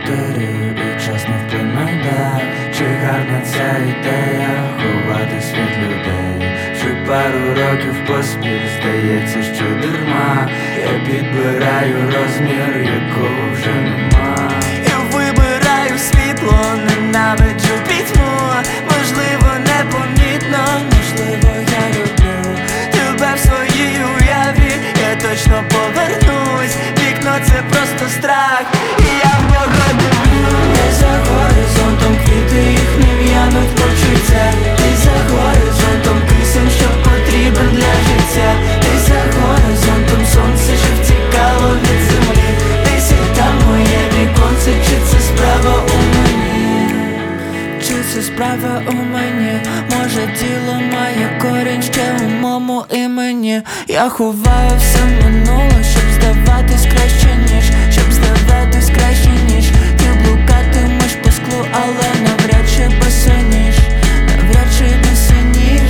повторюю, і час не вплине. Чи гарна ця ідея ховатись від людей? Вже пару років поспіль здається, що дарма. Я підбираю розмір, якого вже нема. Я вибираю світло, ненавиджу пітьму. Можливо, непомітно, можливо, я люблю тебе в своїй уяві. Я точно повернусь. Вікно — це просто страх, і я в нього дивлюсь. Десь за горизонтом квіти, їх не в'януть почуття. Десь за горизонтом кисень, що потрібен для життя. Десь за горизонтом сонце, що втікало від землі. Десь і там моє віконце, чи це справа у мені? Чи це справа у мені? Може, діло має корінь ще у моєму імені. Я ховаю все минуле, щоб здаватись краще ніж, щоб здаватись краще ніж. Ти блукатимеш по склу, але навряд чи босоніж, навряд чи босоніж.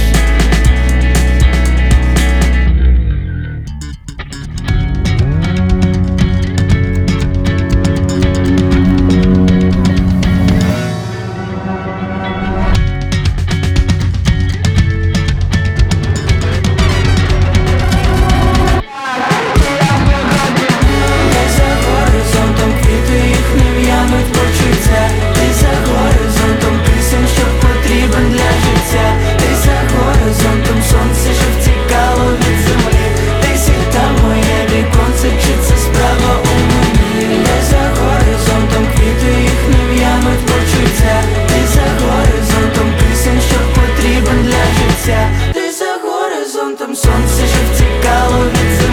Десь за горизонтом сонце, що втікало від землі.